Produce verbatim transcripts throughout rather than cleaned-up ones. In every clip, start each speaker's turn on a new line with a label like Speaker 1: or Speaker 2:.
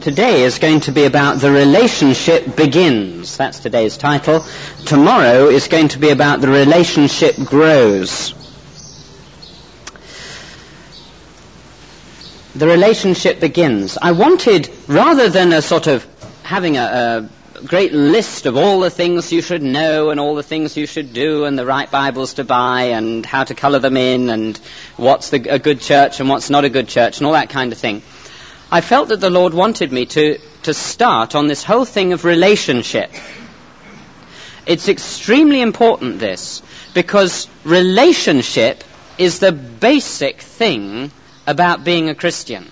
Speaker 1: Today is going to be about The Relationship Begins. That's today's title. Tomorrow is going to be about The Relationship Grows. The relationship begins. I wanted, rather than a sort of having a, a great list of all the things you should know and all the things you should do and the right Bibles to buy and how to colour them in and what's the, a good church and what's not a good church and all that kind of thing, I felt that the Lord wanted me to, to start on this whole thing of relationship. It's extremely important, this, because relationship is the basic thing about being a Christian.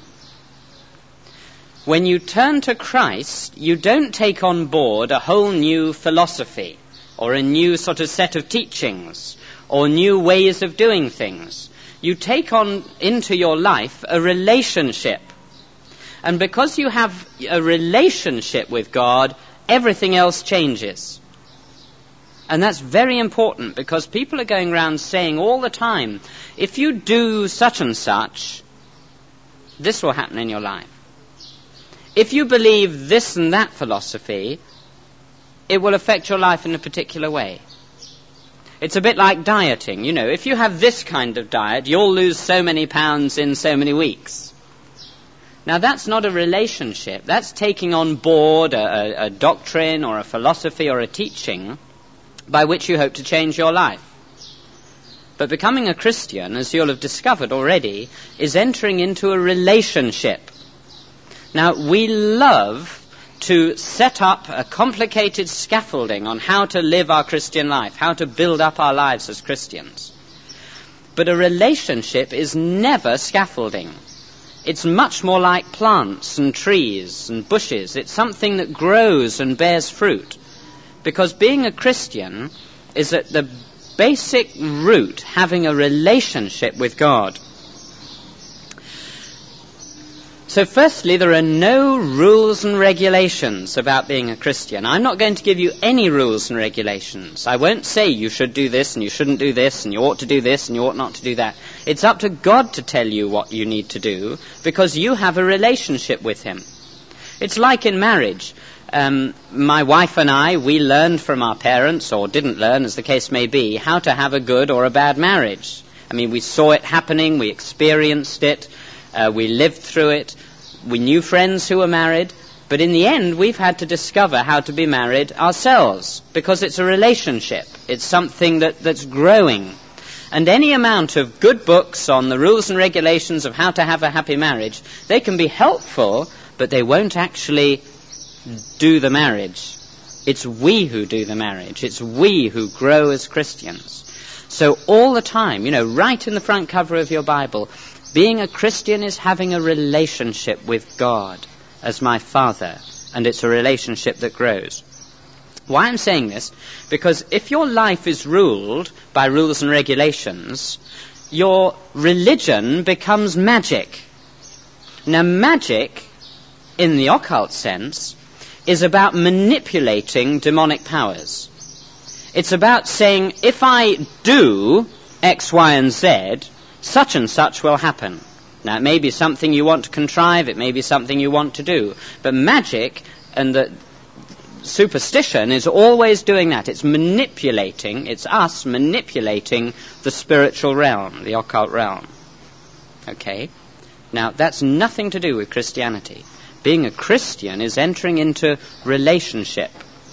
Speaker 1: When you turn to Christ, you don't take on board a whole new philosophy or a new sort of set of teachings or new ways of doing things. You take on into your life a relationship. And because you have a relationship with God, everything else changes. And that's very important, because people are going around saying all the time, if you do such and such, this will happen in your life. If you believe this and that philosophy, it will affect your life in a particular way. It's a bit like dieting. You know, if you have this kind of diet, you'll lose so many pounds in so many weeks. Now, that's not a relationship. That's taking on board a, a, a doctrine or a philosophy or a teaching by which you hope to change your life. But becoming a Christian, as you'll have discovered already, is entering into a relationship. Now, we love to set up a complicated scaffolding on how to live our Christian life, how to build up our lives as Christians. But a relationship is never scaffolding. It's much more like plants and trees and bushes. It's something that grows and bears fruit. Because being a Christian is at the basic root having a relationship with God. So firstly, there are no rules and regulations about being a Christian. I'm not going to give you any rules and regulations. I won't say you should do this and you shouldn't do this and you ought to do this and you ought not to do that. It's up to God to tell you what you need to do, because you have a relationship with Him. It's like in marriage. Um, my wife and I, we learned from our parents, or didn't learn, as the case may be, how to have a good or a bad marriage. I mean, we saw it happening, we experienced it, uh, we lived through it, we knew friends who were married, but in the end we've had to discover how to be married ourselves, because it's a relationship. It's something that, that's growing. And any amount of good books on the rules and regulations of how to have a happy marriage, they can be helpful, but they won't actually do the marriage. It's we who do the marriage. It's we who grow as Christians. So all the time, you know, right in the front cover of your Bible, being a Christian is having a relationship with God as my Father, and it's a relationship that grows. Why I'm saying this? Because if your life is ruled by rules and regulations, your religion becomes magic. Now, magic, in the occult sense, is about manipulating demonic powers. It's about saying, if I do X, Y, and Z, such and such will happen. Now, it may be something you want to contrive, it may be something you want to do, but magic and the superstition is always doing that. It's manipulating, it's us manipulating the spiritual realm, the occult realm. Okay? Now, that's nothing to do with Christianity. Being a Christian is entering into relationship,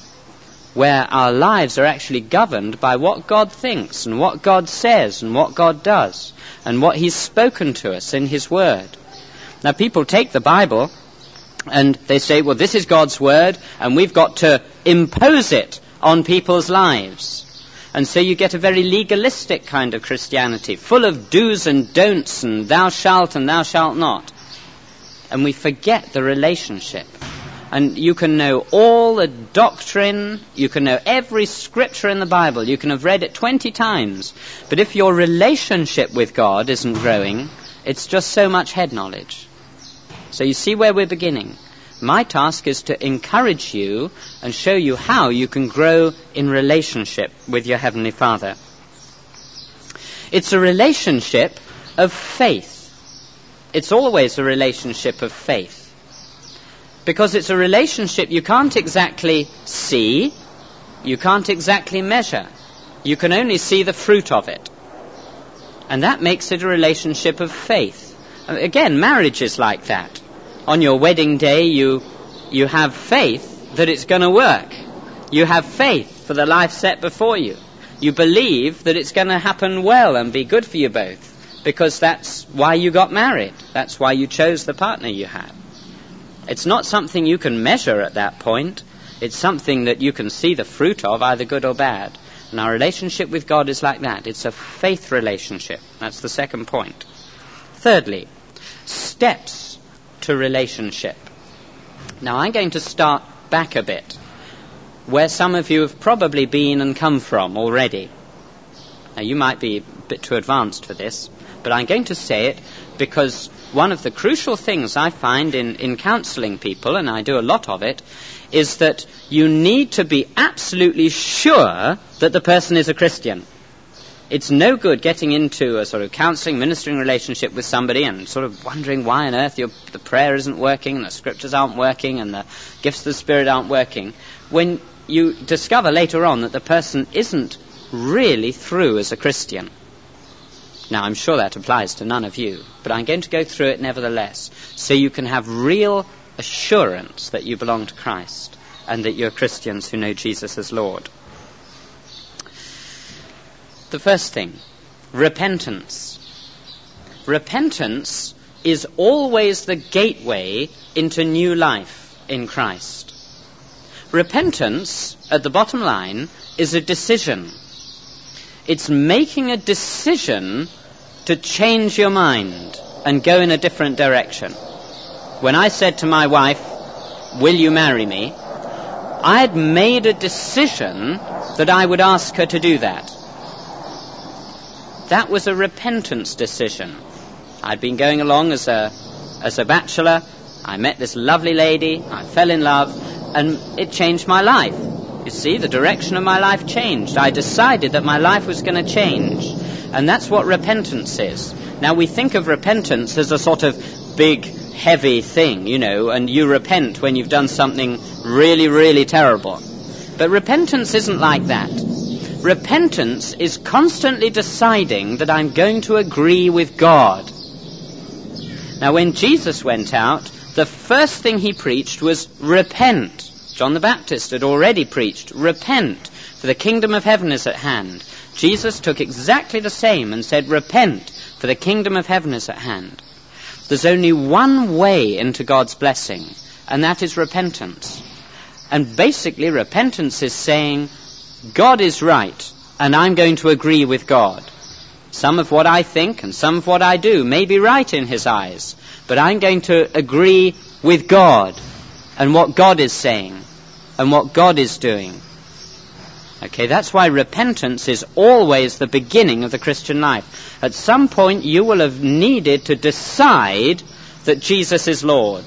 Speaker 1: where our lives are actually governed by what God thinks and what God says and what God does and what He's spoken to us in His Word. Now, people take the Bible and they say, well, this is God's Word, and we've got to impose it on people's lives. And so you get a very legalistic kind of Christianity, full of do's and don'ts and thou shalt and thou shalt not. And we forget the relationship. And you can know all the doctrine, you can know every scripture in the Bible, you can have read it twenty times, but if your relationship with God isn't growing, it's just so much head knowledge. So you see where we're beginning. My task is to encourage you and show you how you can grow in relationship with your Heavenly Father. It's a relationship of faith. It's always a relationship of faith. because it's a relationship you can't exactly see, you can't exactly measure. You can only see the fruit of it. And that makes it a relationship of faith. Again, marriage is like that. On your wedding day, you you have faith that it's going to work. You have faith for the life set before you. You believe that it's going to happen well and be good for you both, because that's why you got married. That's why you chose the partner you have. It's not something you can measure at that point. It's something that you can see the fruit of, either good or bad. And our relationship with God is like that. It's a faith relationship. That's the second point. Thirdly, steps to relationship. Now, I'm going to start back a bit, where some of you have probably been and come from already. Now, you might be a bit too advanced for this, but I'm going to say it because one of the crucial things I find in, in counseling people, and I do a lot of it, is that you need to be absolutely sure that the person is a Christian. It's no good getting into a sort of counseling, ministering relationship with somebody and sort of wondering why on earth your, the prayer isn't working and the scriptures aren't working and the gifts of the Spirit aren't working, when you discover later on that the person isn't really through as a Christian. Now, I'm sure that applies to none of you, but I'm going to go through it nevertheless, so you can have real assurance that you belong to Christ and that you're Christians who know Jesus as Lord. The first thing, repentance. Repentance is always the gateway into new life in Christ. Repentance, at the bottom line, is a decision. It's making a decision to change your mind and go in a different direction. When I said to my wife, "Will you marry me?" I had made a decision that I would ask her to do that. That was a repentance decision. I'd been going along as a as a bachelor. I met this lovely lady. I fell in love, and it changed my life. You see, the direction of my life changed. I decided that my life was going to change. And that's what repentance is. Now, we think of repentance as a sort of big, heavy thing, you know, and you repent when you've done something really, really terrible. But repentance isn't like that. Repentance is constantly deciding that I'm going to agree with God. Now, when Jesus went out, the first thing he preached was repent. John the Baptist had already preached, repent, for the kingdom of heaven is at hand. Jesus took exactly the same and said, repent, for the kingdom of heaven is at hand. There's only one way into God's blessing, and that is repentance. And basically, repentance is saying, God is right, and I'm going to agree with God. Some of what I think and some of what I do may be right in his eyes, but I'm going to agree with God and what God is saying and what God is doing. Okay, that's why repentance is always the beginning of the Christian life. At some point you will have needed to decide that Jesus is Lord.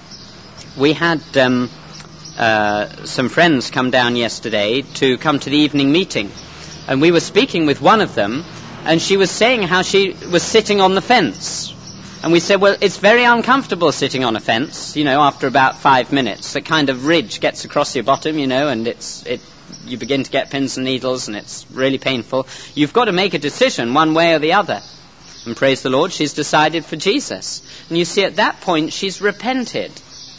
Speaker 1: We had um, uh, some friends come down yesterday to come to the evening meeting, and we were speaking with one of them, and she was saying how she was sitting on the fence. And we said, well, it's very uncomfortable sitting on a fence, you know, after about five minutes. A kind of ridge gets across your bottom, you know, and it's it you begin to get pins and needles, and it's really painful. You've got to make a decision one way or the other. And praise the Lord, she's decided for Jesus. And you see, at that point, she's repented.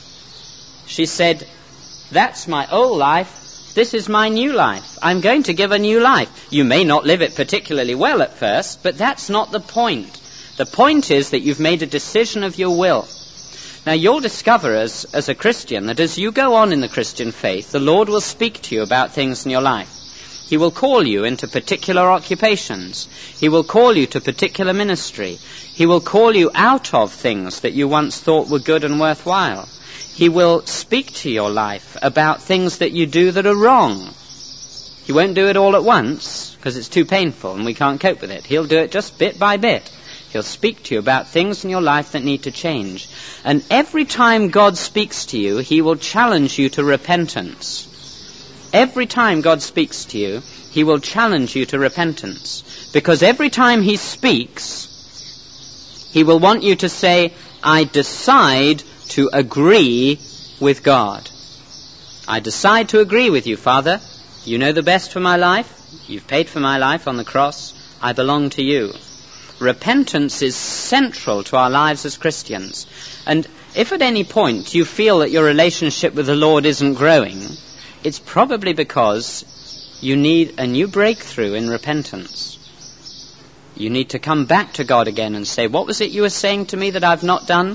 Speaker 1: She said, that's my old life, this is my new life. I'm going to give a new life. You may not live it particularly well at first, but that's not the point. The point is that you've made a decision of your will. Now, you'll discover as, as a Christian that as you go on in the Christian faith, the Lord will speak to you about things in your life. He will call you into particular occupations. He will call you to particular ministry. He will call you out of things that you once thought were good and worthwhile. He will speak to your life about things that you do that are wrong. He won't do it all at once, because it's too painful and we can't cope with it. He'll do it just bit by bit. He'll speak to you about things in your life that need to change. And every time God speaks to you, he will challenge you to repentance. Every time God speaks to you, he will challenge you to repentance. Because every time he speaks, he will want you to say, I decide to agree with God. I decide to agree with you, Father. You know the best for my life. You've paid for my life on the cross. I belong to you. Repentance is central to our lives as Christians. And if at any point you feel that your relationship with the Lord isn't growing, it's probably because you need a new breakthrough in repentance. You need to come back to God again and say, what was it you were saying to me that I've not done?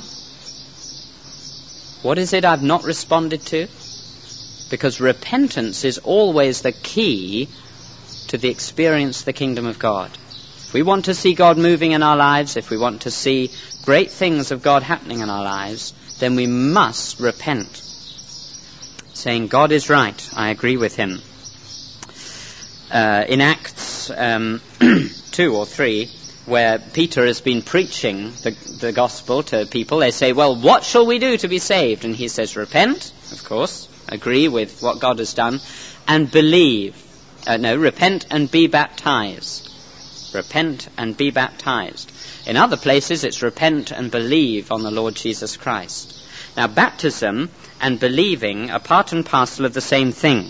Speaker 1: What is it I've not responded to? Because repentance is always the key to the experience of the kingdom of God. If we want to see God moving in our lives, if we want to see great things of God happening in our lives, then we must repent, saying, God is right, I agree with him. Uh, in Acts um, two or three, where Peter has been preaching the, the gospel to people, they say, well, what shall we do to be saved? And he says, repent, of course, agree with what God has done, and believe. Uh, no, repent and be baptized. Repent and be baptized. In other places, it's repent and believe on the Lord Jesus Christ. Now, baptism and believing are part and parcel of the same thing.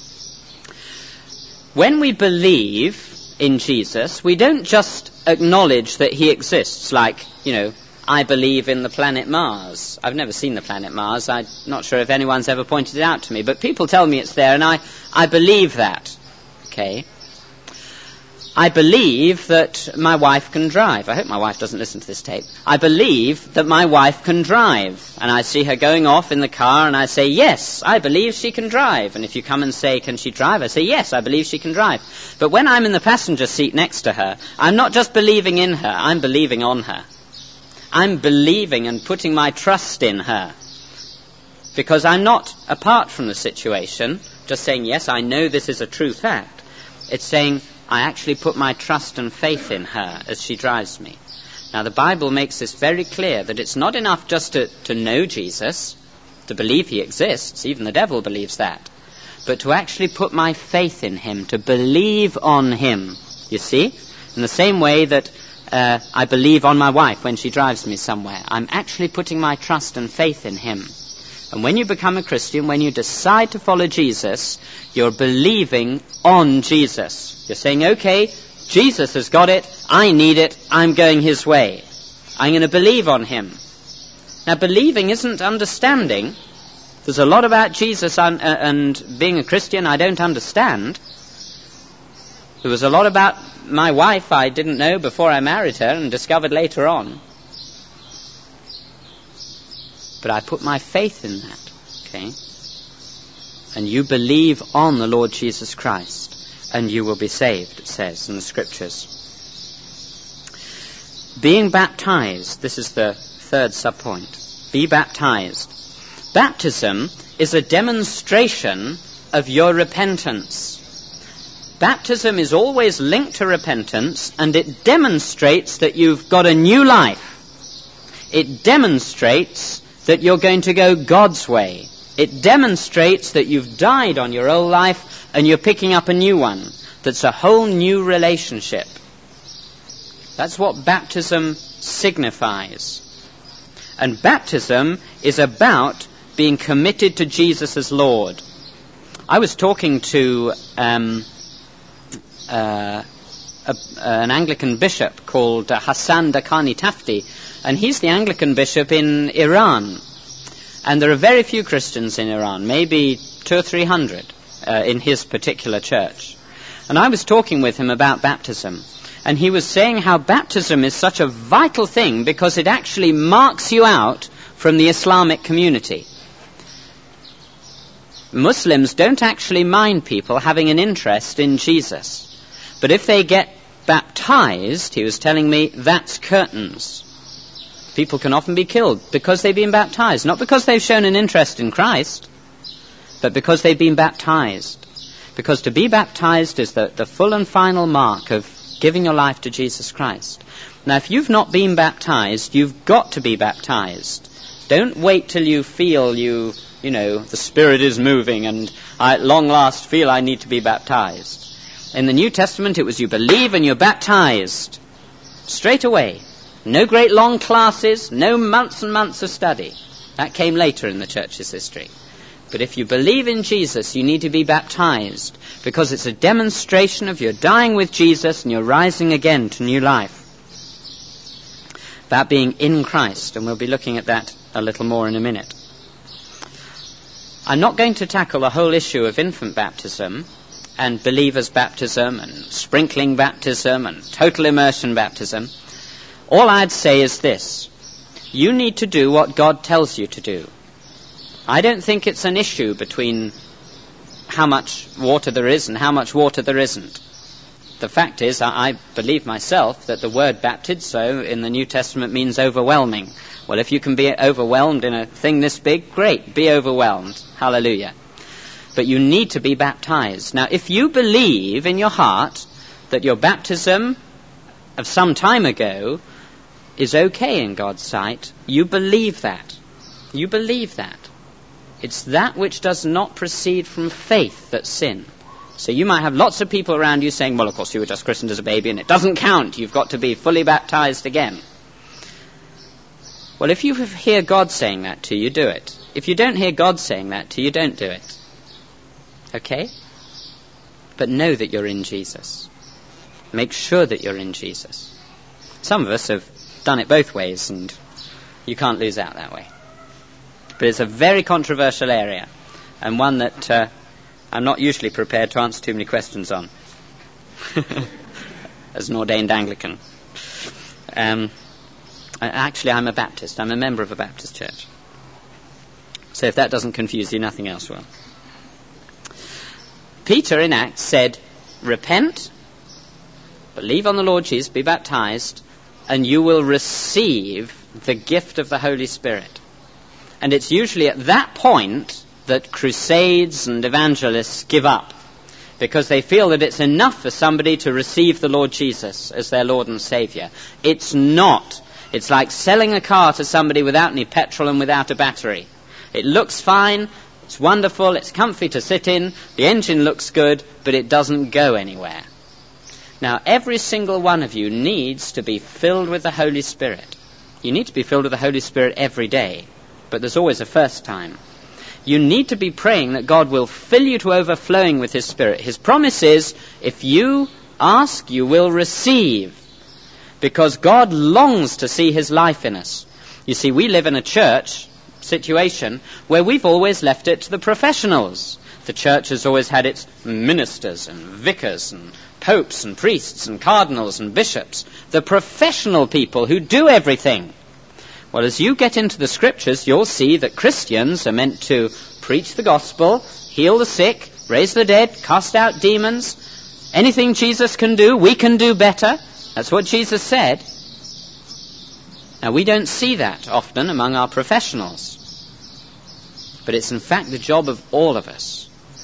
Speaker 1: When we believe in Jesus, we don't just acknowledge that he exists, like, you know, I believe in the planet Mars. I've never seen the planet Mars. I'm not sure if anyone's ever pointed it out to me, but people tell me it's there, and I, I believe that. Okay? I believe that my wife can drive. I hope my wife doesn't listen to this tape. I believe that my wife can drive. And I see her going off in the car, and I say, yes, I believe she can drive. And if you come and say, can she drive? I say, yes, I believe she can drive. But when I'm in the passenger seat next to her, I'm not just believing in her, I'm believing on her. I'm believing and putting my trust in her. Because I'm not, apart from the situation, just saying, yes, I know this is a true fact. It's saying, I actually put my trust and faith in her as she drives me. Now, the Bible makes this very clear, that it's not enough just to, to know Jesus, to believe he exists. Even the devil believes that. But to actually put my faith in him, to believe on him. You see? In the same way that uh, I believe on my wife when she drives me somewhere. I'm actually putting my trust and faith in him. And when you become a Christian, when you decide to follow Jesus, you're believing on Jesus. You're saying, okay, Jesus has got it, I need it, I'm going his way. I'm going to believe on him. Now, believing isn't understanding. There's a lot about Jesus and, uh, and being a Christian I don't understand. There was a lot about my wife I didn't know before I married her and discovered later on. But I put my faith in that, okay? And you believe on the Lord Jesus Christ, and you will be saved, it says in the Scriptures. Being baptized, this is the third subpoint. Be baptized. Baptism is a demonstration of your repentance. Baptism is always linked to repentance, and it demonstrates that you've got a new life. It demonstrates that you're going to go God's way. It demonstrates that you've died on your old life and you're picking up a new one. That's a whole new relationship. That's what baptism signifies. And baptism is about being committed to Jesus as Lord. I was talking to um, uh, a, an Anglican bishop called uh, Hassan Dakhani Tafti, and he's the Anglican bishop in Iran. And there are very few Christians in Iran, maybe two or three hundred uh, in his particular church. And I was talking with him about baptism. And he was saying how baptism is such a vital thing because it actually marks you out from the Islamic community. Muslims don't actually mind people having an interest in Jesus. But if they get baptized, he was telling me, that's curtains. People can often be killed because they've been baptized. Not because they've shown an interest in Christ, but because they've been baptized. Because to be baptized is the, the full and final mark of giving your life to Jesus Christ. Now, if you've not been baptized, you've got to be baptized. Don't wait till you feel you, you know, the Spirit is moving and I at long last feel I need to be baptized. In the New Testament, it was you believe and you're baptized. Straight away. No great long classes, no months and months of study. That came later in the church's history. But if you believe in Jesus, you need to be baptized, because it's a demonstration of your dying with Jesus and you're rising again to new life. About being in Christ, and we'll be looking at that a little more in a minute. I'm not going to tackle the whole issue of infant baptism and believers' baptism and sprinkling baptism and total immersion baptism. All I'd say is this: you need to do what God tells you to do. I don't think it's an issue between how much water there is and how much water there isn't. The fact is, I believe myself that the word baptizo in the New Testament means overwhelming. Well, if you can be overwhelmed in a thing this big, great, be overwhelmed. Hallelujah. But you need to be baptized. Now, if you believe in your heart that your baptism of some time ago is okay in God's sight, you believe that. You believe that. It's that which does not proceed from faith that's sin. So you might have lots of people around you saying, well, of course, you were just christened as a baby and it doesn't count. You've got to be fully baptized again. Well, if you hear God saying that to you, do it. If you don't hear God saying that to you, don't do it. Okay? But know that you're in Jesus. Make sure that you're in Jesus. Some of us have done it both ways, and you can't lose out that way. But it's a very controversial area, and one that uh, I'm not usually prepared to answer too many questions on, as an ordained Anglican. Um, actually, I'm a Baptist. I'm a member of a Baptist church. So if that doesn't confuse you, nothing else will. Peter in Acts said, repent, believe on the Lord Jesus, be baptized, and you will receive the gift of the Holy Spirit. And it's usually at that point that crusades and evangelists give up, because they feel that it's enough for somebody to receive the Lord Jesus as their Lord and Saviour. It's not. It's like selling a car to somebody without any petrol and without a battery. It looks fine, it's wonderful, it's comfy to sit in, the engine looks good, but it doesn't go anywhere. Now, every single one of you needs to be filled with the Holy Spirit. You need to be filled with the Holy Spirit every day, but there's always a first time. You need to be praying that God will fill you to overflowing with His Spirit. His promise is, if you ask, you will receive, because God longs to see His life in us. You see, we live in a church situation where we've always left it to the professionals. The church has always had its ministers and vicars and popes and priests and cardinals and bishops, the professional people who do everything. Well, as you get into the scriptures, you'll see that Christians are meant to preach the gospel, heal the sick, raise the dead, cast out demons. Anything Jesus can do, we can do better. That's what Jesus said. Now, we don't see that often among our professionals. But it's in fact the job of all of us.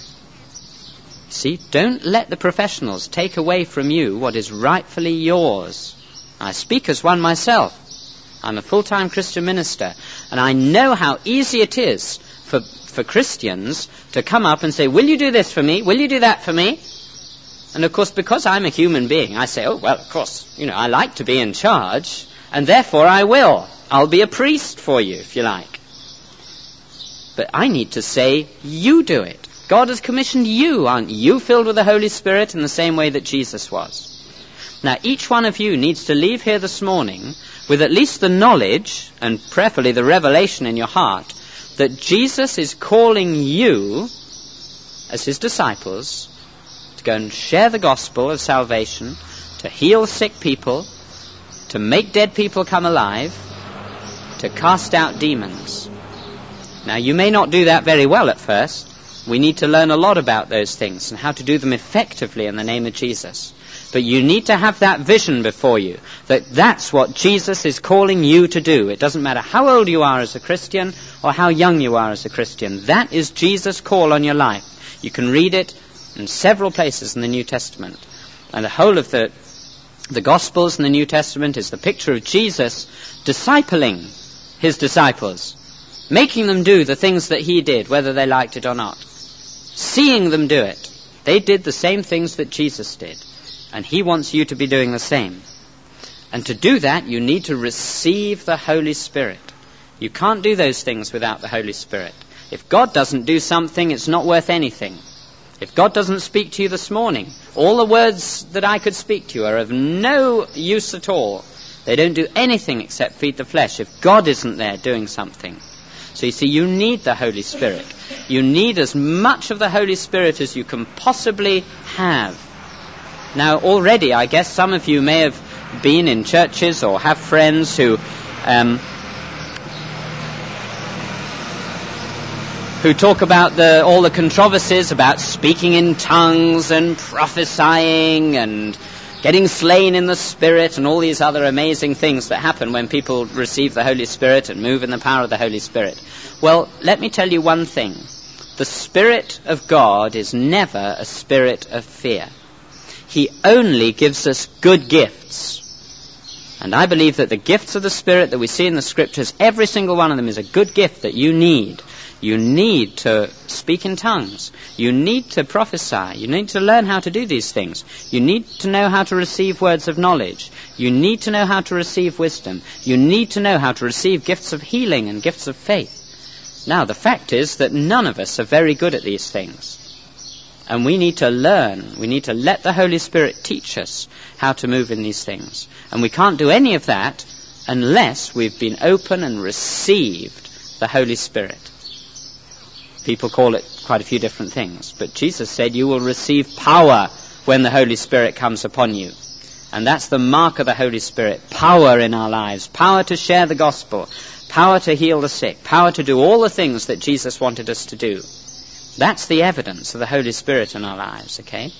Speaker 1: See, don't let the professionals take away from you what is rightfully yours. I speak as one myself. I'm a full-time Christian minister, and I know how easy it is for, for Christians to come up and say, will you do this for me? Will you do that for me? And of course, because I'm a human being, I say, oh, well, of course, you know, I like to be in charge, and therefore I will. I'll be a priest for you, if you like. But I need to say, you do it. God has commissioned you. Aren't you filled with the Holy Spirit in the same way that Jesus was? Now, each one of you needs to leave here this morning with at least the knowledge, and prayerfully the revelation in your heart, that Jesus is calling you, as His disciples, to go and share the gospel of salvation, to heal sick people, to make dead people come alive, to cast out demons. Now, you may not do that very well at first. We need to learn a lot about those things and how to do them effectively in the name of Jesus. But you need to have that vision before you, that that's what Jesus is calling you to do. It doesn't matter how old you are as a Christian or how young you are as a Christian. That is Jesus' call on your life. You can read it in several places in the New Testament. And the whole of the, the Gospels in the New Testament is the picture of Jesus discipling His disciples, making them do the things that He did, whether they liked it or not. Seeing them do it. They did the same things that Jesus did. And He wants you to be doing the same. And to do that, you need to receive the Holy Spirit. You can't do those things without the Holy Spirit. If God doesn't do something, it's not worth anything. If God doesn't speak to you this morning, all the words that I could speak to you are of no use at all. They don't do anything except feed the flesh if God isn't there doing something. So you see, you need the Holy Spirit. You need as much of the Holy Spirit as you can possibly have. Now, already, I guess some of you may have been in churches or have friends who um, who talk about the, all the controversies about speaking in tongues and prophesying and getting slain in the Spirit and all these other amazing things that happen when people receive the Holy Spirit and move in the power of the Holy Spirit. Well, let me tell you one thing. The Spirit of God is never a spirit of fear. He only gives us good gifts. And I believe that the gifts of the Spirit that we see in the Scriptures, every single one of them is a good gift that you need. You need to speak in tongues. You need to prophesy. You need to learn how to do these things. You need to know how to receive words of knowledge. You need to know how to receive wisdom. You need to know how to receive gifts of healing and gifts of faith. Now, the fact is that none of us are very good at these things. And we need to learn. We need to let the Holy Spirit teach us how to move in these things. And we can't do any of that unless we've been open and received the Holy Spirit. People call it quite a few different things. But Jesus said you will receive power when the Holy Spirit comes upon you. And that's the mark of the Holy Spirit. Power in our lives. Power to share the gospel. Power to heal the sick. Power to do all the things that Jesus wanted us to do. That's the evidence of the Holy Spirit in our lives, okay?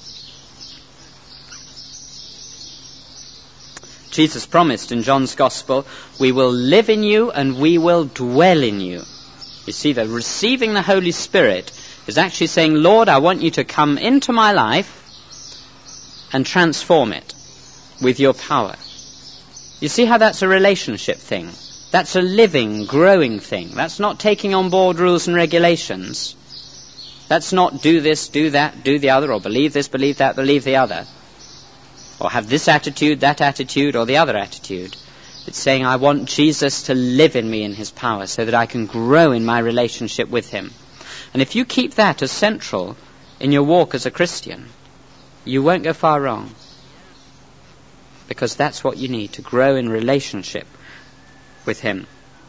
Speaker 1: Jesus promised in John's Gospel, we will live in you and we will dwell in you. You see, that receiving the Holy Spirit is actually saying, Lord, I want you to come into my life and transform it with your power. You see how that's a relationship thing? That's a living, growing thing. That's not taking on board rules and regulations. That's not do this, do that, do the other, or believe this, believe that, believe the other. Or have this attitude, that attitude, or the other attitude. It's saying I want Jesus to live in me in his power so that I can grow in my relationship with him. And if you keep that as central in your walk as a Christian, you won't go far wrong. Because that's what you need to grow in relationship with him.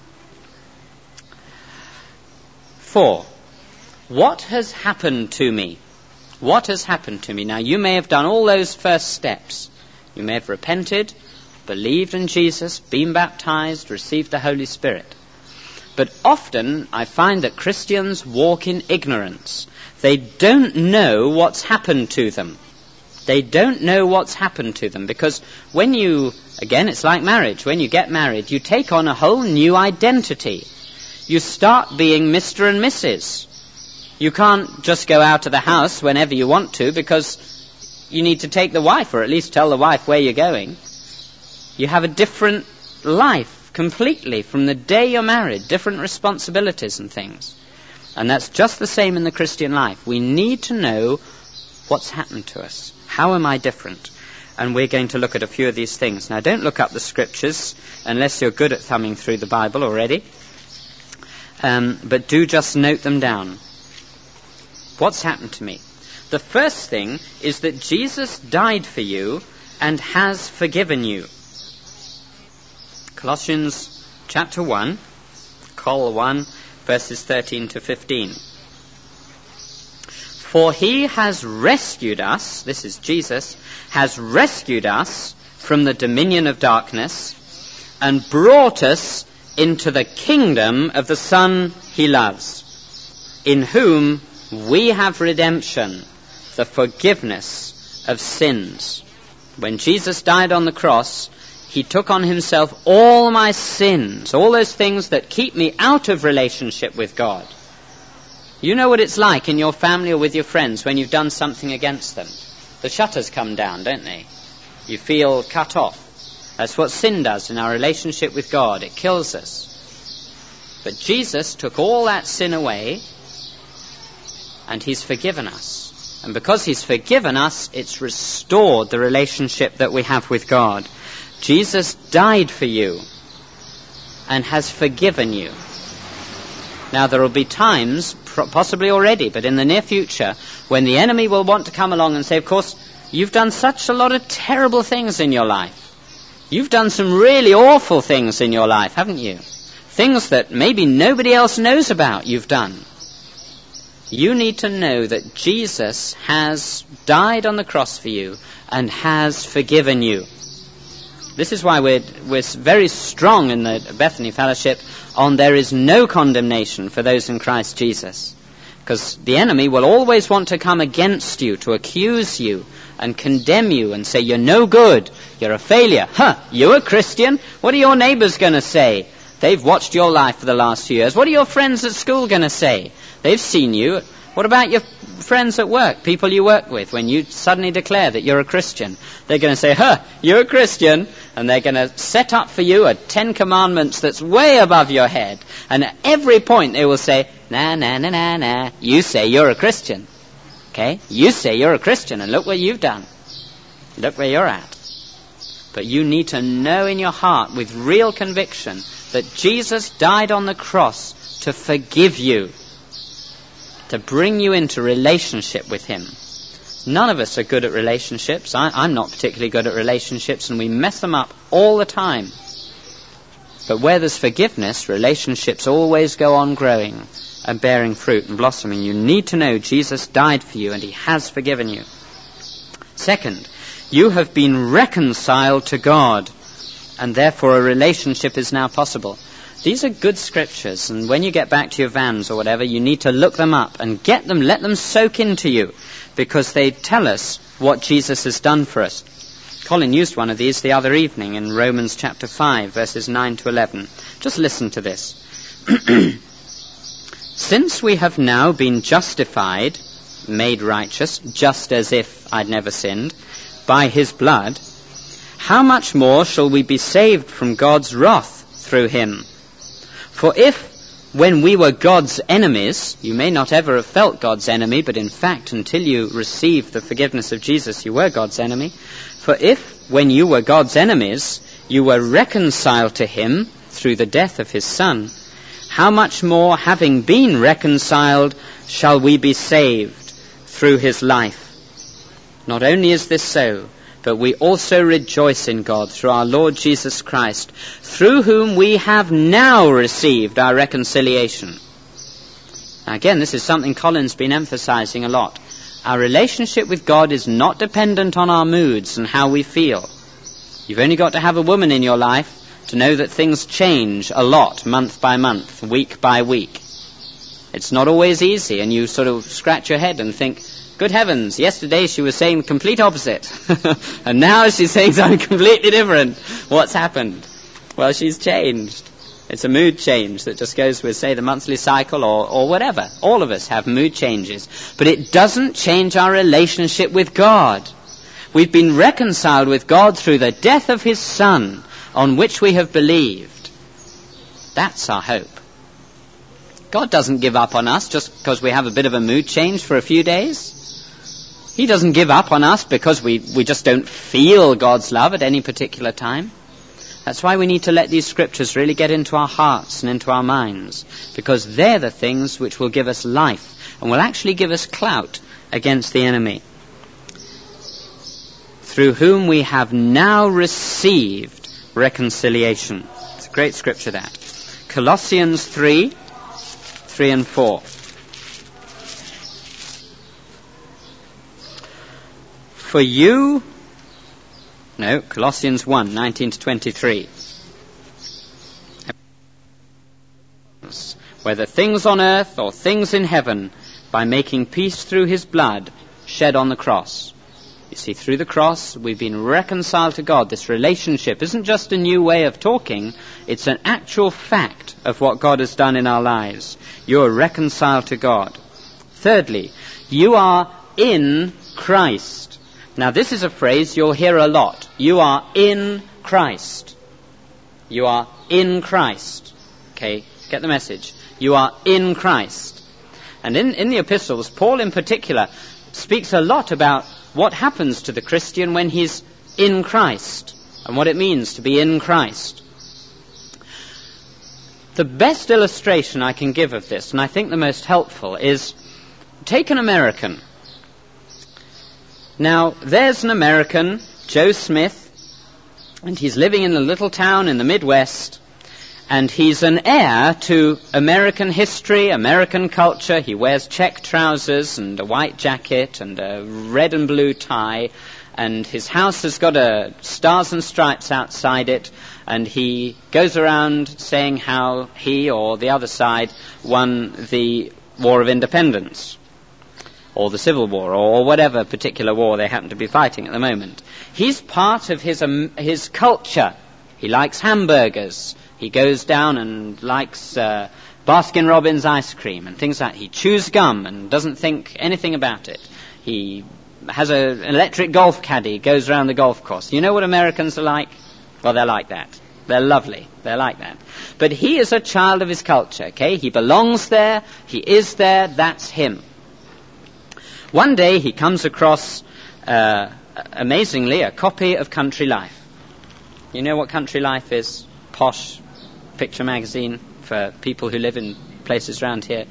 Speaker 1: Four. What has happened to me? What has happened to me? Now, you may have done all those first steps. You may have repented, believed in Jesus, been baptized, received the Holy Spirit. But often I find that Christians walk in ignorance. They don't know what's happened to them. They don't know what's happened to them because when you, again, it's like marriage. When you get married, you take on a whole new identity. You start being Mister and Missus You can't just go out of the house whenever you want to because you need to take the wife, or at least tell the wife where you're going. You have a different life completely from the day you're married, different responsibilities and things. And that's just the same in the Christian life. We need to know what's happened to us. How am I different? And we're going to look at a few of these things. Now, don't look up the scriptures unless you're good at thumbing through the Bible already. Um, but do just note them down. What's happened to me? The first thing is that Jesus died for you and has forgiven you. Colossians chapter one, Col one, verses thirteen to fifteen. For he has rescued us, this is Jesus, has rescued us from the dominion of darkness and brought us into the kingdom of the Son he loves, in whom we have redemption, the forgiveness of sins. When Jesus died on the cross, he took on himself all my sins, all those things that keep me out of relationship with God. You know what it's like in your family or with your friends when you've done something against them. The shutters come down, don't they? You feel cut off. That's what sin does in our relationship with God. It kills us. But Jesus took all that sin away, and he's forgiven us. And because he's forgiven us, it's restored the relationship that we have with God. Jesus died for you. and has forgiven you. Now, there will be times, possibly already, but in the near future, when the enemy will want to come along and say, of course, you've done such a lot of terrible things in your life. You've done some really awful things in your life, haven't you? Things that maybe nobody else knows about you've done. You need to know that Jesus has died on the cross for you and has forgiven you. This is why we're, we're very strong in the Bethany Fellowship on there is no condemnation for those in Christ Jesus. Because the enemy will always want to come against you, to accuse you and condemn you and say, you're no good, you're a failure. Huh, you're a Christian? What are your neighbors going to say? They've watched your life for the last few years. What are your friends at school going to say? They've seen you. What about your friends at work, people you work with, when you suddenly declare that you're a Christian? They're going to say, huh, you're a Christian, and they're going to set up for you a Ten Commandments that's way above your head. And at every point they will say, nah, nah, nah, nah, nah, you say you're a Christian. Okay? You say you're a Christian, and look what you've done. Look where you're at. But you need to know in your heart with real conviction that Jesus died on the cross to forgive you, to bring you into relationship with him. None of us are good at relationships. I, I'm not particularly good at relationships, and we mess them up all the time. But where there's forgiveness, relationships always go on growing and bearing fruit and blossoming. You need to know Jesus died for you and he has forgiven you. Second, you have been reconciled to God, and therefore a relationship is now possible. These are good scriptures, and when you get back to your vans or whatever, you need to look them up and get them, let them soak into you, because they tell us what Jesus has done for us. Colin used one of these the other evening in Romans chapter five, verses nine to eleven. Just listen to this. Since we have now been justified, made righteous, just as if I'd never sinned, by his blood, how much more shall we be saved from God's wrath through him? For if, when we were God's enemies, you may not ever have felt God's enemy, but in fact, until you received the forgiveness of Jesus, you were God's enemy. For if, when you were God's enemies, you were reconciled to him through the death of his Son, how much more, having been reconciled, shall we be saved through his life? Not only is this so, but we also rejoice in God through our Lord Jesus Christ, through whom we have now received our reconciliation. Now again, this is something Colin's been emphasizing a lot. Our relationship with God is not dependent on our moods and how we feel. You've only got to have a woman in your life to know that things change a lot, month by month, week by week. It's not always easy, and you sort of scratch your head and think, good heavens, yesterday she was saying the complete opposite. And now she's saying something completely different. What's happened? Well, she's changed. It's a mood change that just goes with, say, the monthly cycle or, or whatever. All of us have mood changes. But it doesn't change our relationship with God. We've been reconciled with God through the death of his Son, on which we have believed. That's our hope. God doesn't give up on us just because we have a bit of a mood change for a few days. He doesn't give up on us because we, we just don't feel God's love at any particular time. That's why we need to let these scriptures really get into our hearts and into our minds, because they're the things which will give us life and will actually give us clout against the enemy. Through whom we have now received reconciliation. It's a great scripture, that. Colossians three, three and four. For you, no, Colossians one, nineteen to twenty-three. Whether things on earth or things in heaven, by making peace through his blood shed on the cross. You see, through the cross, we've been reconciled to God. This relationship isn't just a new way of talking, it's an actual fact of what God has done in our lives. You're reconciled to God. Thirdly, you are in Christ. Now, this is a phrase you'll hear a lot. You are in Christ. You are in Christ. Okay, get the message. You are in Christ. And in, in the epistles, Paul in particular speaks a lot about what happens to the Christian when he's in Christ and what it means to be in Christ. The best illustration I can give of this, and I think the most helpful, is take an American. Now, there's an American, Joe Smith, and he's living in a little town in the Midwest, and he's an heir to American history, American culture. He wears check trousers and a white jacket and a red and blue tie, and his house has got a stars and stripes outside it, and he goes around saying how he or the other side won the War of Independence, or the Civil War, or whatever particular war they happen to be fighting at the moment. He's part of his um, his culture. He likes hamburgers. He goes down and likes uh, Baskin-Robbins ice cream and things like that. He chews gum and doesn't think anything about it. He has a, an electric golf caddy, goes around the golf course. You know what Americans are like? Well, they're like that. They're lovely. They're like that. But he is a child of his culture, okay? He belongs there. He is there. That's him. One day he comes across, uh, amazingly, a copy of Country Life. You know what Country Life is? Posh picture magazine for people who live in places around here.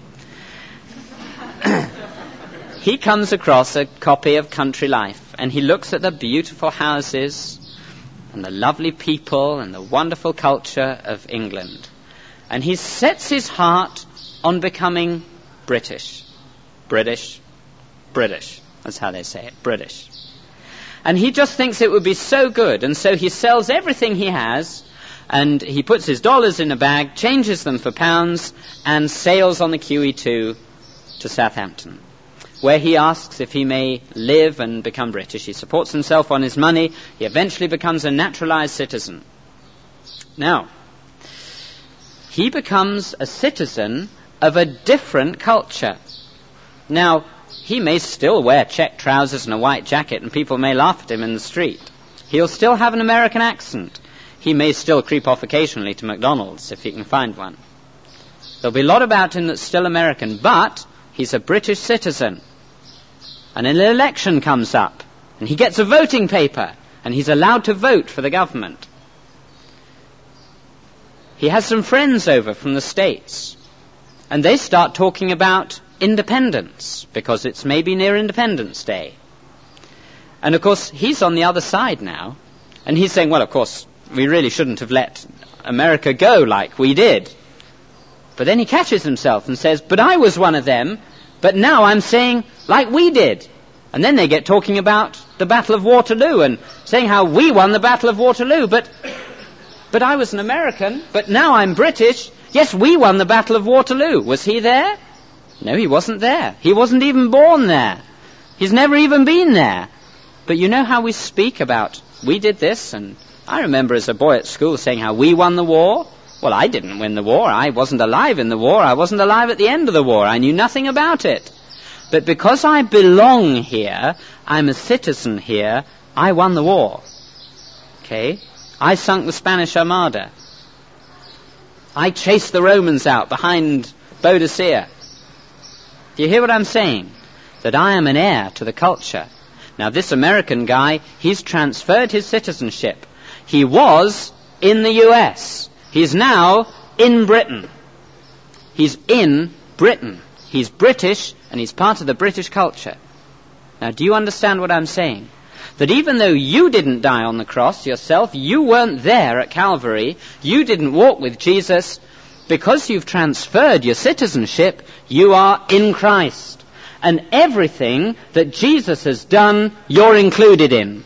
Speaker 1: He comes across a copy of Country Life, and he looks at the beautiful houses and the lovely people and the wonderful culture of England. And he sets his heart on becoming British. British. British. That's how they say it. British. And he just thinks it would be so good, and so he sells everything he has, and he puts his dollars in a bag, changes them for pounds, and sails on the Q E two to Southampton, where he asks if he may live and become British. He supports himself on his money. He eventually becomes a naturalized citizen. Now, he becomes a citizen of a different culture. Now, he may still wear check trousers and a white jacket, and people may laugh at him in the street. He'll still have an American accent. He may still creep off occasionally to McDonald's if he can find one. There'll be a lot about him that's still American, but he's a British citizen. And an election comes up, and he gets a voting paper, and he's allowed to vote for the government. He has some friends over from the States, and they start talking about independence, because it's maybe near Independence Day. And of course, he's on the other side now, and he's saying, well, of course, we really shouldn't have let America go like we did. But then he catches himself and says, but I was one of them, but now I'm saying like we did. And then they get talking about the Battle of Waterloo and saying how we won the Battle of Waterloo, but but I was an American, but now I'm British. Yes, we won the Battle of Waterloo. Was he there? No, he wasn't there. He wasn't even born there. He's never even been there. But you know how we speak about, we did this, and I remember as a boy at school saying how we won the war. Well, I didn't win the war. I wasn't alive in the war. I wasn't alive at the end of the war. I knew nothing about it. But because I belong here, I'm a citizen here, I won the war. Okay? I sunk the Spanish Armada. I chased the Romans out behind Boadicea. Do you hear what I'm saying? That I am an heir to the culture. Now, this American guy, he's transferred his citizenship. He was in the U S. He's now in Britain. He's in Britain. He's British, and he's part of the British culture. Now, do you understand what I'm saying? That even though you didn't die on the cross yourself, you weren't there at Calvary, you didn't walk with Jesus, because you've transferred your citizenship, you are in Christ. And everything that Jesus has done, you're included in.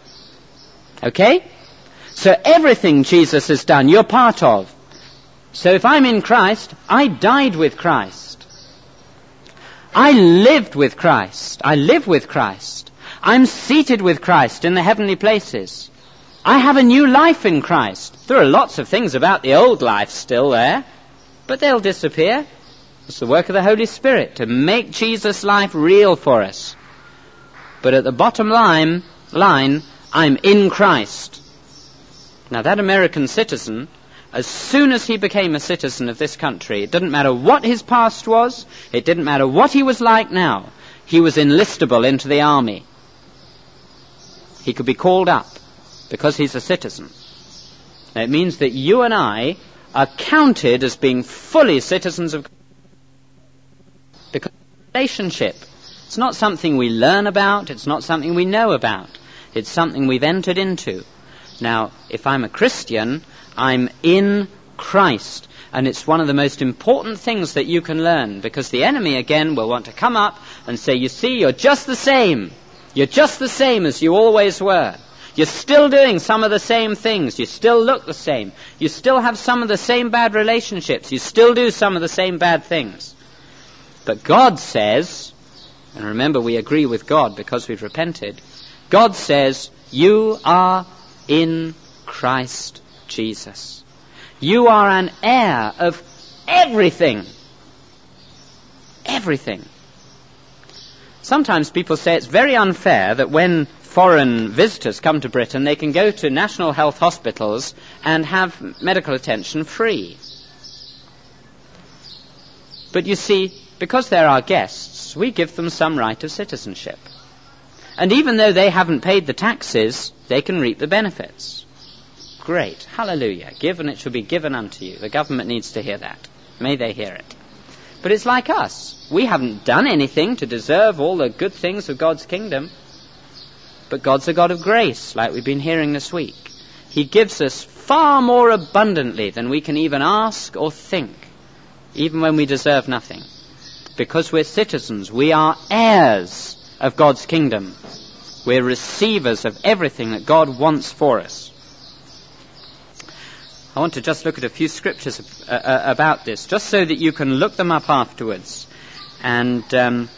Speaker 1: Okay? So everything Jesus has done, you're part of. So if I'm in Christ, I died with Christ. I lived with Christ. I live with Christ. I'm seated with Christ in the heavenly places. I have a new life in Christ. There are lots of things about the old life still there, but they'll disappear. It's the work of the Holy Spirit to make Jesus' life real for us. But at the bottom line, line, I'm in Christ. Now that American citizen, as soon as he became a citizen of this country, it didn't matter what his past was, it didn't matter what he was like now, he was enlistable into the army. He could be called up because he's a citizen. Now it means that you and I are counted as being fully citizens of God. Because relationship, it's not something we learn about, it's not something we know about, it's something we've entered into. Now, if I'm a Christian, I'm in Christ. And it's one of the most important things that you can learn, because the enemy, again, will want to come up and say, you see, you're just the same. You're just the same as you always were. You're still doing some of the same things. You still look the same. You still have some of the same bad relationships. You still do some of the same bad things. But God says, and remember we agree with God because we've repented, God says, you are in Christ Jesus. You are an heir of everything. Everything. Sometimes people say it's very unfair that when foreign visitors come to Britain, they can go to national health hospitals and have medical attention free. But you see, because they're our guests, we give them some right of citizenship. And even though they haven't paid the taxes, they can reap the benefits. Great. Hallelujah. Give and it shall be given unto you. The government needs to hear that. May they hear it. But it's like us. We haven't done anything to deserve all the good things of God's kingdom. But God's a God of grace, like we've been hearing this week. He gives us far more abundantly than we can even ask or think, even when we deserve nothing. Because we're citizens, we are heirs of God's kingdom. We're receivers of everything that God wants for us. I want to just look at a few scriptures uh, uh, about this, just so that you can look them up afterwards and um,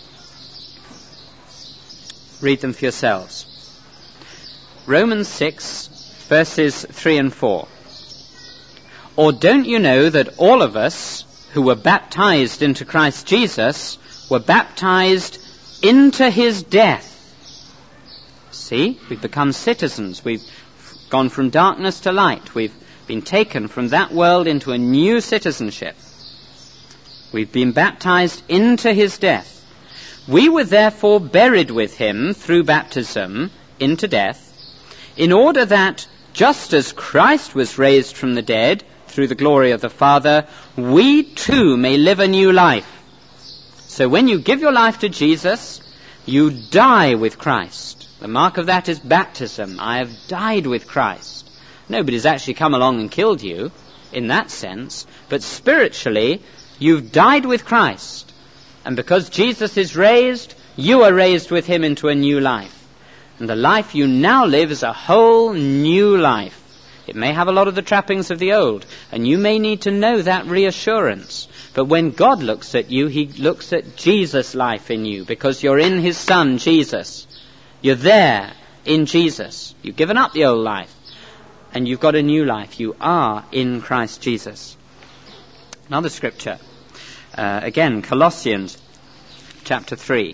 Speaker 1: read them for yourselves. Romans six, verses three and four. Or don't you know that all of us who were baptized into Christ Jesus were baptized into his death? See, we've become citizens. We've gone from darkness to light. We've been taken from that world into a new citizenship. We've been baptized into his death. We were therefore buried with him through baptism into death, in order that, just as Christ was raised from the dead through the glory of the Father, we too may live a new life. So when you give your life to Jesus, you die with Christ. The mark of that is baptism. I have died with Christ. Nobody's actually come along and killed you in that sense, but spiritually, you've died with Christ. And because Jesus is raised, you are raised with him into a new life. And the life you now live is a whole new life. It may have a lot of the trappings of the old, and you may need to know that reassurance. But when God looks at you, he looks at Jesus' life in you, because you're in his Son, Jesus. You're there in Jesus. You've given up the old life, and you've got a new life. You are in Christ Jesus. Another scripture. Uh, again, Colossians chapter three.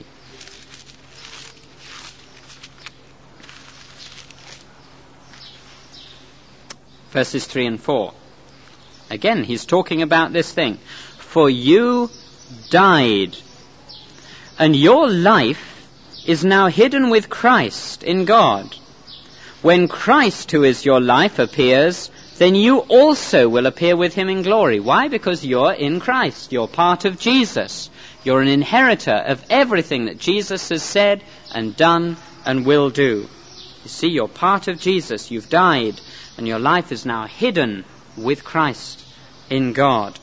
Speaker 1: Verses three and four. Again, he's talking about this thing. For you died, and your life is now hidden with Christ in God. When Christ, who is your life, appears, then you also will appear with him in glory. Why? Because you're in Christ. You're part of Jesus. You're an inheritor of everything that Jesus has said and done and will do. You see, you're part of Jesus. You've died, and your life is now hidden with Christ in God.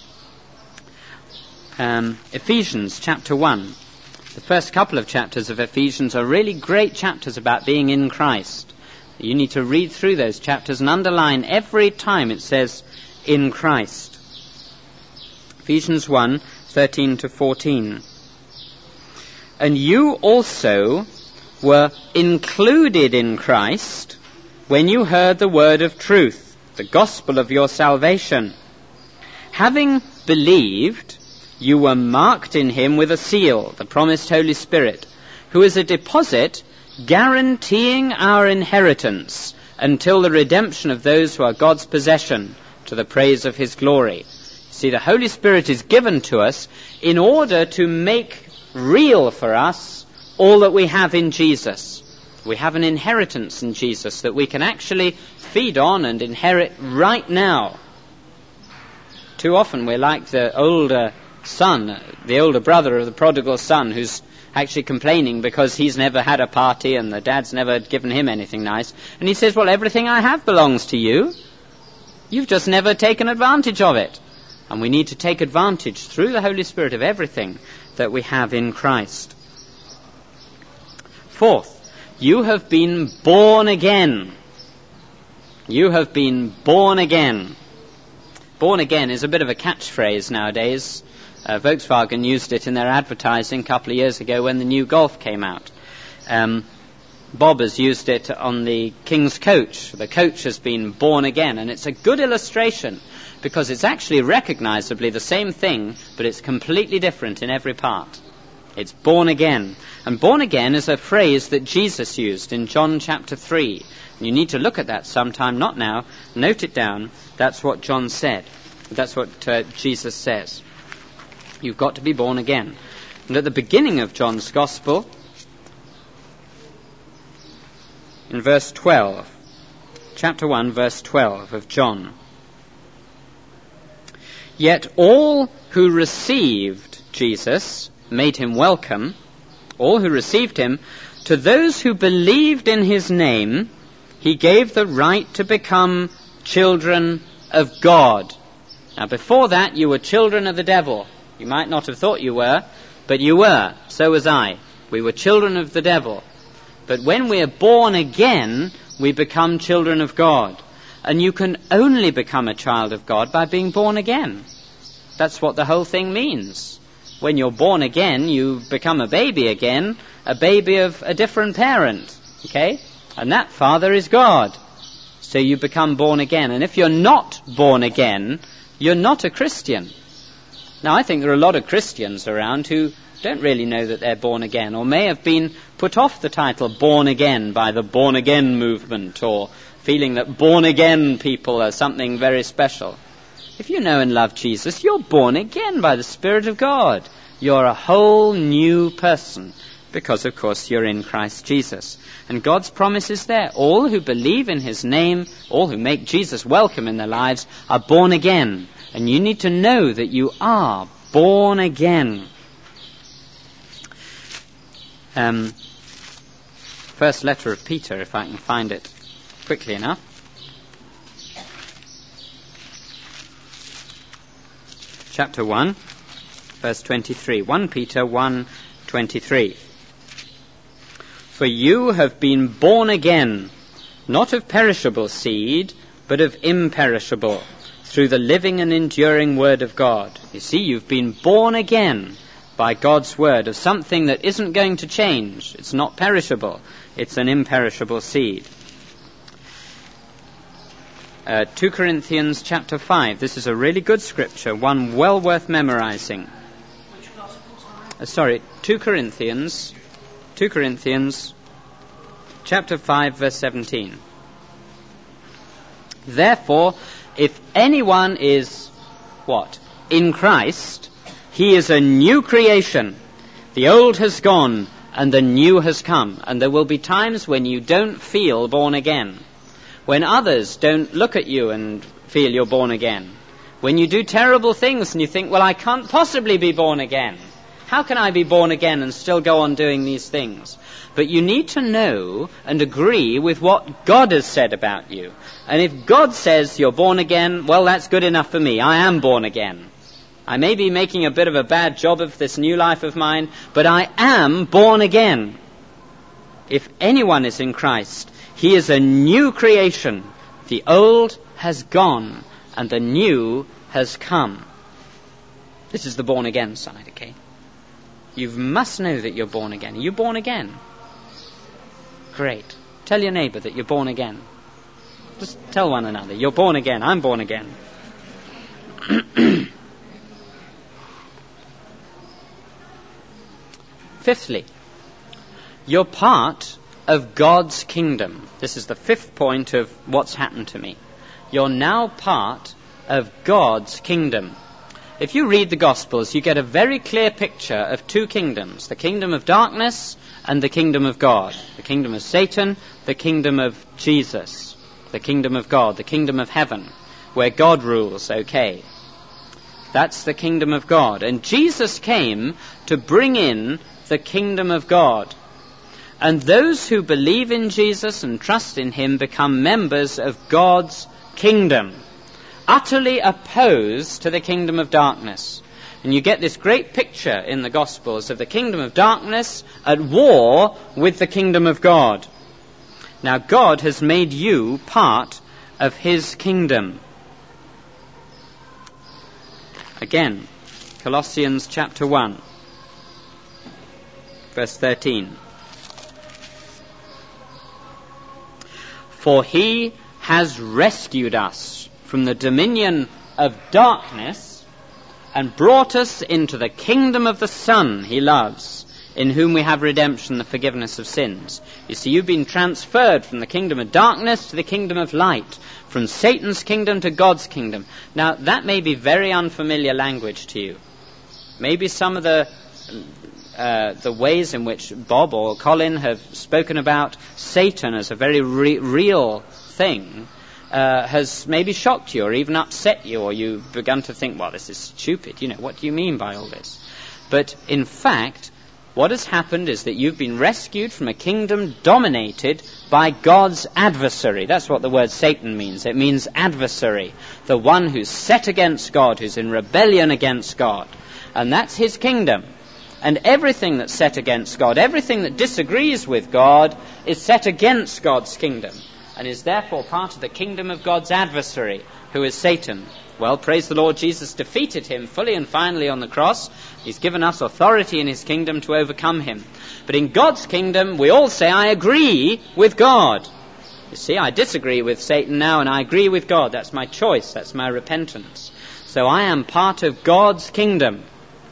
Speaker 1: Um, Ephesians chapter one. The first couple of chapters of Ephesians are really great chapters about being in Christ. You need to read through those chapters and underline every time it says in Christ. Ephesians one, thirteen to fourteen. And you also were included in Christ when you heard the word of truth, the gospel of your salvation. Having believed, you were marked in him with a seal, the promised Holy Spirit, who is a deposit guaranteeing our inheritance until the redemption of those who are God's possession, to the praise of his glory. See, the Holy Spirit is given to us in order to make real for us all that we have in Jesus. We have an inheritance in Jesus that we can actually feed on and inherit right now. Too often we're like the older son, the older brother of the prodigal son, who's actually complaining because he's never had a party and the dad's never given him anything nice. And he says, well, everything I have belongs to you. You've just never taken advantage of it. And we need to take advantage through the Holy Spirit of everything that we have in Christ. Fourth, you have been born again. You have been born again. Born again is a bit of a catchphrase nowadays. Uh, Volkswagen used it in their advertising a couple of years ago when the new Golf came out. Um, Bob has used it on the King's coach. The coach has been born again, and it's a good illustration because it's actually recognizably the same thing, but it's completely different in every part. It's born again. And born again is a phrase that Jesus used in John chapter three. And you need to look at that sometime, not now. Note it down. That's what John said. That's what uh, Jesus says. You've got to be born again. And at the beginning of John's Gospel, in verse twelve, chapter one, verse twelve of John, yet all who received Jesus made him welcome, all who received him, to those who believed in his name, he gave the right to become children of God. Now before that you were children of the devil. You might not have thought you were, but you were. So was I. We were children of the devil. But when we are born again, we become children of God. And you can only become a child of God by being born again. That's what the whole thing means. When you're born again, you become a baby again, a baby of a different parent. Okay? And that father is God. So you become born again. And if you're not born again, you're not a Christian. Now, I think there are a lot of Christians around who don't really know that they're born again, or may have been put off the title born again by the born again movement, or feeling that born again people are something very special. If you know and love Jesus, you're born again by the Spirit of God. You're a whole new person, because, of course, you're in Christ Jesus. And God's promise is there. All who believe in his name, all who make Jesus welcome in their lives, are born again. And you need to know that you are born again. Um, first letter of Peter, if I can find it quickly enough. Chapter one, verse twenty-three. First Peter one, twenty-three. For you have been born again, not of perishable seed, but of imperishable, through the living and enduring Word of God. You see, you've been born again by God's Word, of something that isn't going to change. It's not perishable. It's an imperishable seed. Uh, Second Corinthians chapter five. This is a really good scripture, one well worth memorizing.
Speaker 2: Which gospel, sorry?
Speaker 1: Uh, sorry, Second Corinthians, Second Corinthians chapter five, verse seventeen. Therefore, if anyone is, what? In Christ, he is a new creation. The old has gone and the new has come. And there will be times when you don't feel born again. When others don't look at you and feel you're born again. When you do terrible things and you think, well, I can't possibly be born again. How can I be born again and still go on doing these things? But you need to know and agree with what God has said about you. And if God says you're born again, well, that's good enough for me. I am born again. I may be making a bit of a bad job of this new life of mine, but I am born again. If anyone is in Christ, he is a new creation. The old has gone and the new has come. This is the born again side, okay? You must know that you're born again. Are you born again? Great. Tell your neighbour that you're born again. Just tell one another, you're born again, I'm born again. Fifthly, you're part of God's kingdom. This is the fifth point of what's happened to me. You're now part of God's kingdom. If you read the Gospels, you get a very clear picture of two kingdoms, the kingdom of darkness and the kingdom of God, the kingdom of Satan, the kingdom of Jesus, the kingdom of God, the kingdom of heaven, where God rules, okay. That's the kingdom of God. And Jesus came to bring in the kingdom of God. And those who believe in Jesus and trust in him become members of God's kingdom, utterly opposed to the kingdom of darkness. And you get this great picture in the Gospels of the kingdom of darkness at war with the kingdom of God. Now God has made you part of his kingdom. Again, Colossians chapter one, verse thirteen. For he has rescued us from the dominion of darkness and brought us into the kingdom of the Son he loves, in whom we have redemption, the forgiveness of sins. You see, you've been transferred from the kingdom of darkness to the kingdom of light, from Satan's kingdom to God's kingdom. Now, that may be very unfamiliar language to you. Maybe some of the uh, the ways in which Bob or Colin have spoken about Satan as a very re- real thing uh, has maybe shocked you or even upset you, or you've begun to think, well, this is stupid. You know, what do you mean by all this? But in fact, what has happened is that you've been rescued from a kingdom dominated by God's adversary. That's what the word Satan means. It means adversary, the one who's set against God, who's in rebellion against God. And that's his kingdom. And everything that's set against God, everything that disagrees with God, is set against God's kingdom and is therefore part of the kingdom of God's adversary, who is Satan. Well, praise the Lord, Jesus defeated him fully and finally on the cross. He's given us authority in his kingdom to overcome him. But in God's kingdom, we all say, I agree with God. You see, I disagree with Satan now, and I agree with God. That's my choice. That's my repentance. So I am part of God's kingdom.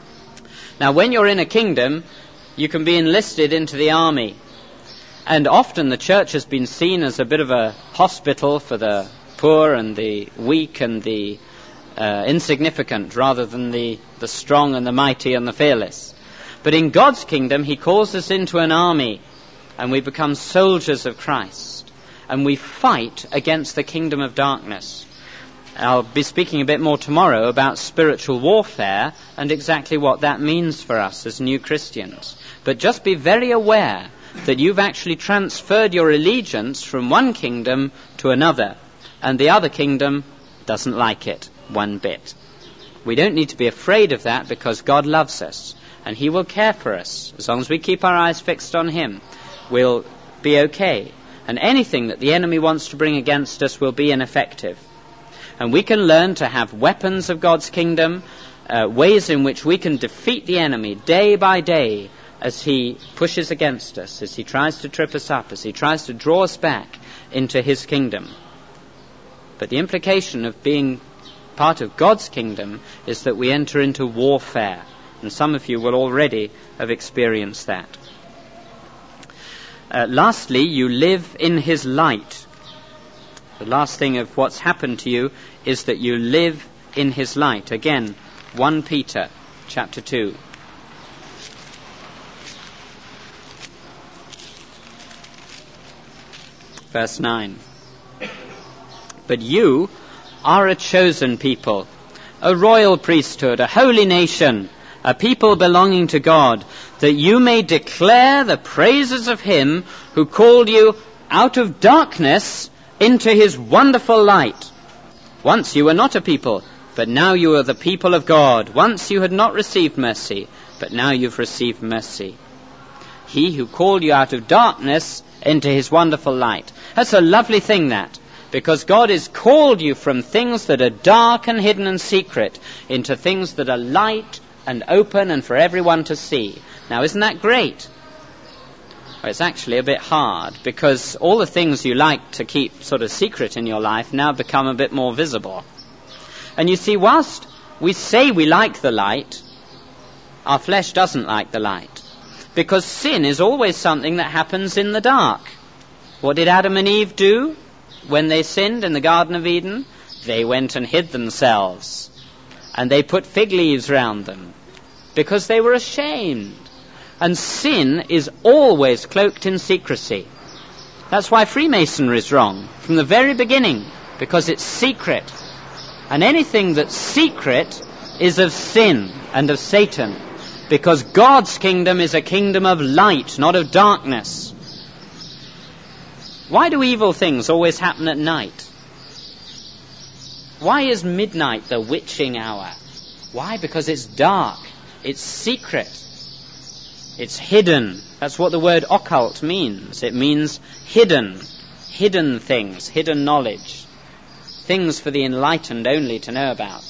Speaker 1: Now, when you're in a kingdom, you can be enlisted into the army. And often the church has been seen as a bit of a hospital for the poor and the weak and the uh, insignificant, rather than the, the strong and the mighty and the fearless. But in God's kingdom, he calls us into an army, and we become soldiers of Christ. And we fight against the kingdom of darkness. I'll be speaking a bit more tomorrow about spiritual warfare and exactly what that means for us as new Christians. But just be very aware that you've actually transferred your allegiance from one kingdom to another, and the other kingdom doesn't like it one bit. We don't need to be afraid of that, because God loves us, and he will care for us. As long as we keep our eyes fixed on him, we'll be okay. And anything that the enemy wants to bring against us will be ineffective. And we can learn to have weapons of God's kingdom, uh, ways in which we can defeat the enemy day by day as he pushes against us, as he tries to trip us up, as he tries to draw us back into his kingdom. But the implication of being part of God's kingdom is that we enter into warfare. And some of you will already have experienced that. Uh, lastly, you live in his light. The last thing of what's happened to you is that you live in his light. Again, First Peter chapter two. Verse nine. But you are a chosen people, a royal priesthood, a holy nation, a people belonging to God, that you may declare the praises of him who called you out of darkness into his wonderful light. Once you were not a people, but now you are the people of God. Once you had not received mercy, but now you've received mercy. He who called you out of darkness into his wonderful light. That's a lovely thing, that, because God has called you from things that are dark and hidden and secret into things that are light and open and for everyone to see. Now, isn't that great? Well, it's actually a bit hard, because all the things you like to keep sort of secret in your life now become a bit more visible. And you see, whilst we say we like the light, our flesh doesn't like the light, because sin is always something that happens in the dark. What did Adam and Eve do when they sinned in the Garden of Eden? They went and hid themselves, and they put fig leaves round them, because they were ashamed. And sin is always cloaked in secrecy. That's why Freemasonry is wrong from the very beginning, because it's secret. And anything that's secret is of sin and of Satan, because God's kingdom is a kingdom of light, not of darkness. Why do evil things always happen at night? Why is midnight the witching hour? Why? Because it's dark, it's secret, it's hidden. That's what the word occult means. It means hidden, hidden things, hidden knowledge, things for the enlightened only to know about.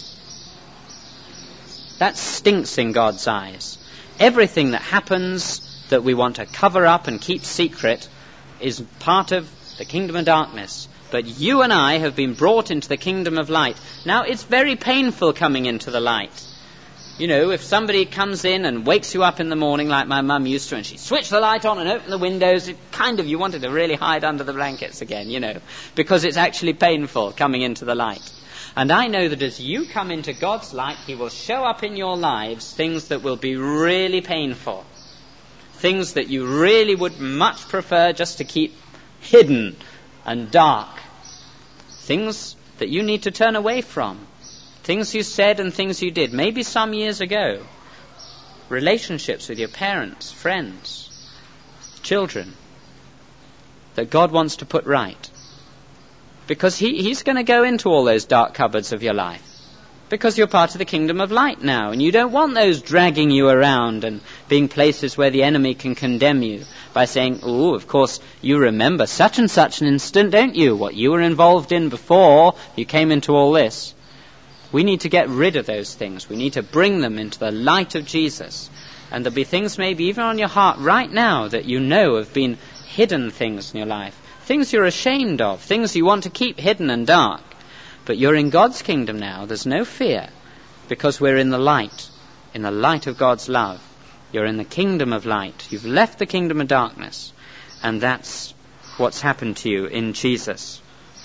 Speaker 1: That stinks in God's eyes. Everything that happens that we want to cover up and keep secret is part of the kingdom of darkness. But you and I have been brought into the kingdom of light. Now, it's very painful coming into the light. You know, if somebody comes in and wakes you up in the morning like my mum used to, and she switched the light on and opened the windows, it kind of, you wanted to really hide under the blankets again, you know, because it's actually painful coming into the light. And I know that as you come into God's light, He will show up in your lives things that will be really painful. Things that you really would much prefer just to keep hidden and dark. Things that you need to turn away from. Things you said and things you did, maybe some years ago. Relationships with your parents, friends, children, that God wants to put right. Because he, He's going to go into all those dark cupboards of your life. Because you're part of the kingdom of light now, and you don't want those dragging you around and being places where the enemy can condemn you by saying, oh, of course, you remember such and such an instant, don't you? What you were involved in before you came into all this. We need to get rid of those things. We need to bring them into the light of Jesus. And there'll be things maybe even on your heart right now that you know have been hidden things in your life. Things you're ashamed of, things you want to keep hidden and dark. But you're in God's kingdom now. There's no fear, because we're in the light, in the light of God's love. You're in the kingdom of light. You've left the kingdom of darkness, and that's what's happened to you in Jesus.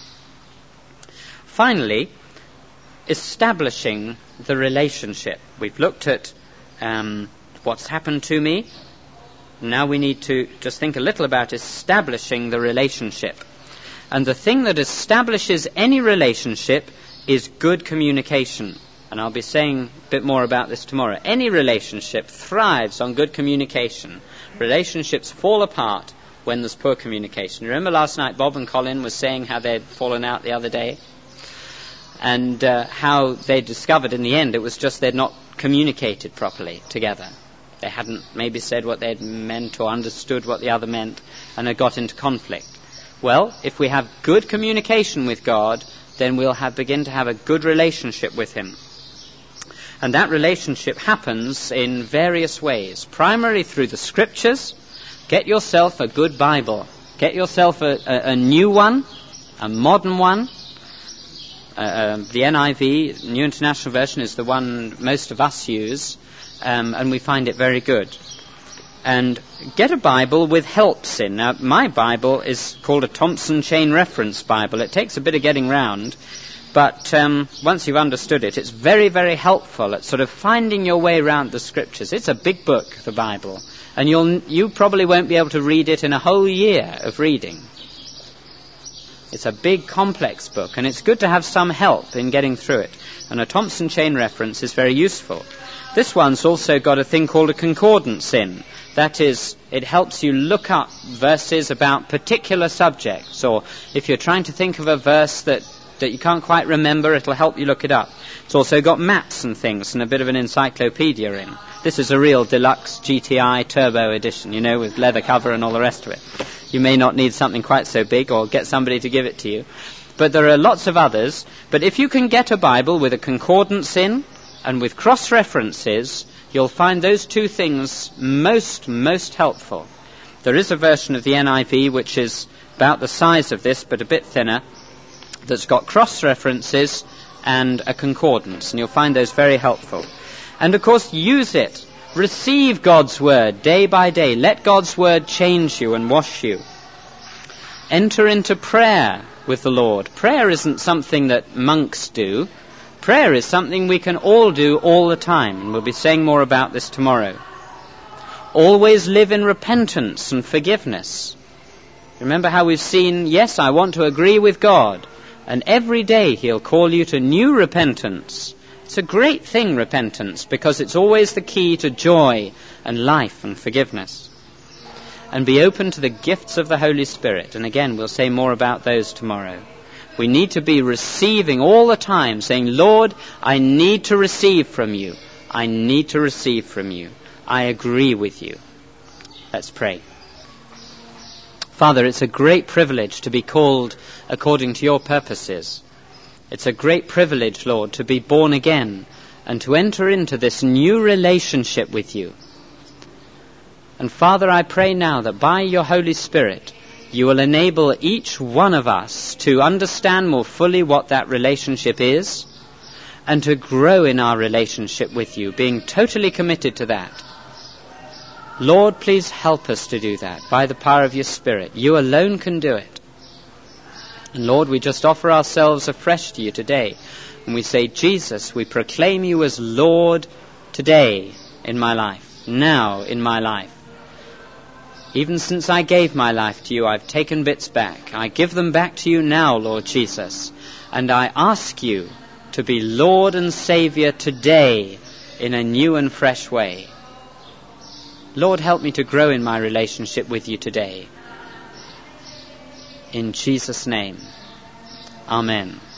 Speaker 1: Finally, establishing the relationship. We've looked at um, what's happened to me. Now we need to just think a little about establishing the relationship. And the thing that establishes any relationship is good communication. And I'll be saying a bit more about this tomorrow. Any relationship thrives on good communication. Relationships fall apart when there's poor communication. Remember last night Bob and Colin were saying how they'd fallen out the other day? And uh, how they discovered in the end it was just they'd not communicated properly together. They hadn't maybe said what they'd meant or understood what the other meant, and had got into conflict. Well, if we have good communication with God, then we'll have begin to have a good relationship with Him. And that relationship happens in various ways. Primarily through the Scriptures. Get yourself a good Bible. Get yourself a, a, a new one, a modern one. Uh, uh, the N I V, New International Version, is the one most of us use, um, and we find it very good. And get a Bible with helps in. Now, my Bible is called a Thompson Chain Reference Bible. It takes a bit of getting round, but um, once you've understood it, it's very, very helpful at sort of finding your way around the Scriptures. It's a big book, the Bible, and you'll you probably won't be able to read it in a whole year of reading. It's a big, complex book, and it's good to have some help in getting through it. And a Thompson Chain Reference is very useful. This one's also got a thing called a concordance in. That is, it helps you look up verses about particular subjects, or if you're trying to think of a verse that, that you can't quite remember, it'll help you look it up. It's also got maps and things and a bit of an encyclopedia in. This is a real deluxe G T I turbo edition, you know, with leather cover and all the rest of it. You may not need something quite so big, or get somebody to give it to you. But there are lots of others. But if you can get a Bible with a concordance in and with cross-references, you'll find those two things most, most helpful. There is a version of the N I V which is about the size of this, but a bit thinner, that's got cross-references and a concordance, and you'll find those very helpful. And, of course, use it. Receive God's Word day by day. Let God's Word change you and wash you. Enter into prayer with the Lord. Prayer isn't something that monks do. Prayer is something we can all do all the time, and we'll be saying more about this tomorrow. Always live in repentance and forgiveness. Remember how we've seen, yes, I want to agree with God, and every day He'll call you to new repentance It's a great thing, repentance, because it's always the key to joy and life and forgiveness. And be open to the gifts of the Holy Spirit. And again, we'll say more about those tomorrow. We need to be receiving all the time, saying, Lord, I need to receive from you. I need to receive from you. I agree with you. Let's pray. Father, it's a great privilege to be called according to your purposes. It's a great privilege, Lord, to be born again and to enter into this new relationship with you. And Father, I pray now that by your Holy Spirit, you will enable each one of us to understand more fully what that relationship is and to grow in our relationship with you, being totally committed to that. Lord, please help us to do that by the power of your Spirit. You alone can do it. And Lord, we just offer ourselves afresh to you today. And we say, Jesus, we proclaim you as Lord today in my life, now in my life. Even since I gave my life to you, I've taken bits back. I give them back to you now, Lord Jesus. And I ask you to be Lord and Saviour today in a new and fresh way. Lord, help me to grow in my relationship with you today. In Jesus' name, amen.